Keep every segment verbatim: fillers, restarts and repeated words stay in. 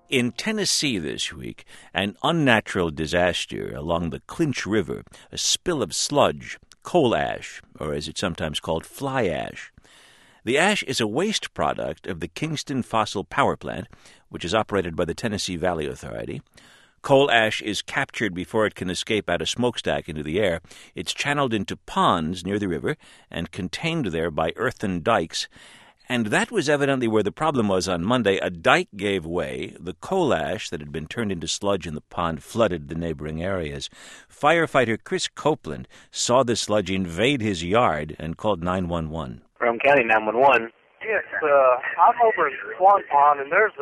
In Tennessee this week, an unnatural disaster along the Clinch River, a spill of sludge, coal ash, or as it's sometimes called, fly ash. The ash is a waste product of the Kingston Fossil Power Plant, which is operated by the Tennessee Valley Authority. Coal ash is captured before it can escape out a smokestack into the air. It's channeled into ponds near the river and contained there by earthen dikes. And that was evidently where the problem was on Monday. A dike gave way. The coal ash that had been turned into sludge in the pond flooded the neighboring areas. Firefighter Chris Copeland saw the sludge invade his yard and called nine one one. Rome County nine one one. Yes, uh, I'm over in Swan Pond, and there's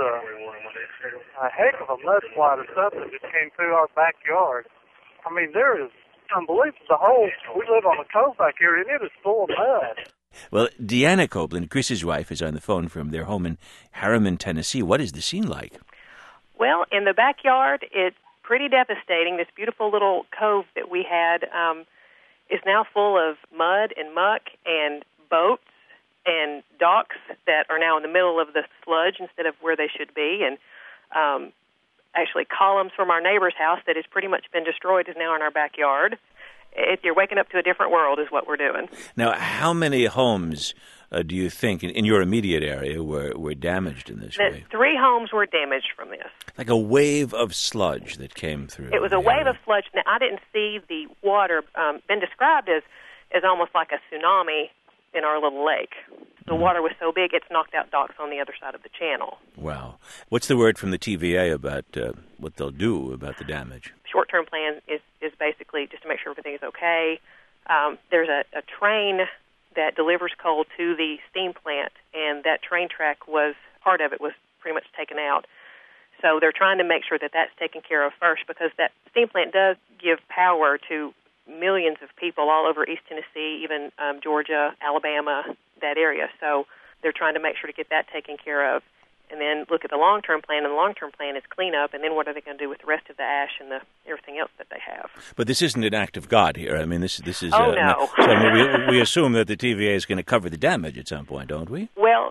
a, a heck of a mudslide or something that came through our backyard. I mean, there is unbelievable. The whole, we live on a cove back here, and it is full of mud. Well, Deanna Copeland, Chris's wife, is on the phone from their home in Harriman, Tennessee. What is the scene like? Well, in the backyard, it's pretty devastating. This beautiful little cove that we had um, is now full of mud and muck and boats and docks that are now in the middle of the sludge instead of where they should be. And um, actually columns from our neighbor's house that has pretty much been destroyed is now in our backyard. It, you're waking up to a different world is what we're doing. Now, how many homes uh, do you think in, in your immediate area were, were damaged in this the, way? Three homes were damaged from this. Like a wave of sludge that came through. It was a wave area. of sludge. Now, I didn't see the water um, been described as, as almost like a tsunami in our little lake. The mm. water was so big, it's knocked out docks on the other side of the channel. Wow. What's the word from the T V A about uh, what they'll do about the damage? Short-term plan is, is basically just to make sure everything is okay. Um, there's a, a train that delivers coal to the steam plant, and that train track was, part of it was pretty much taken out. So they're trying to make sure that that's taken care of first, because that steam plant does give power to millions of people all over East Tennessee, even um, Georgia, Alabama, that area. So they're trying to make sure to get that taken care of, and then look at the long-term plan, and the long-term plan is cleanup, and then what are they going to do with the rest of the ash and the everything else that they have. But this isn't an act of God here. I mean, this, this is... Oh, uh, no. So I mean, we, we assume that the T V A is going to cover the damage at some point, don't we? Well,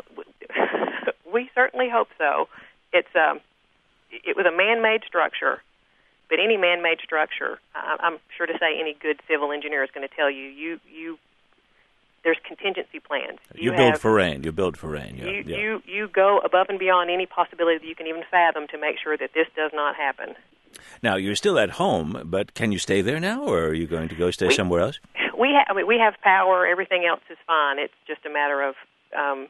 we certainly hope so. It's um, It was a man-made structure, but any man-made structure, I'm sure to say any good civil engineer is going to tell you, you, you there's contingency plans. You, you build have, for rain. You build for rain. Yeah, you, yeah. you you go above and beyond any possibility that you can even fathom to make sure that this does not happen. Now, you're still at home, but can you stay there now, or are you going to go stay we, somewhere else? We have, I mean, we have power. Everything else is fine. It's just a matter of, um,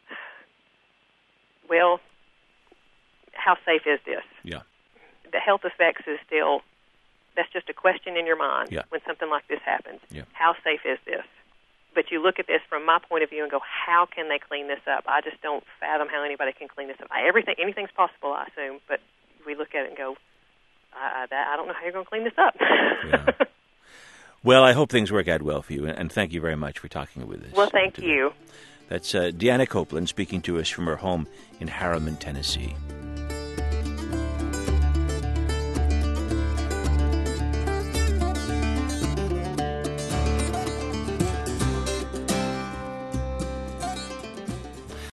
well, how safe is this? Yeah. The health effects is still, that's just a question in your mind yeah. when something like this happens. Yeah. How safe is this? But you look at this from my point of view and go, how can they clean this up? I just don't fathom how anybody can clean this up. I, everything, anything's possible, I assume, but we look at it and go, I, I, that, I don't know how you're going to clean this up. Yeah. Well, I hope things work out well for you, and thank you very much for talking with us. Well, thank today. you. That's uh, Deanna Copeland speaking to us from her home in Harriman, Tennessee.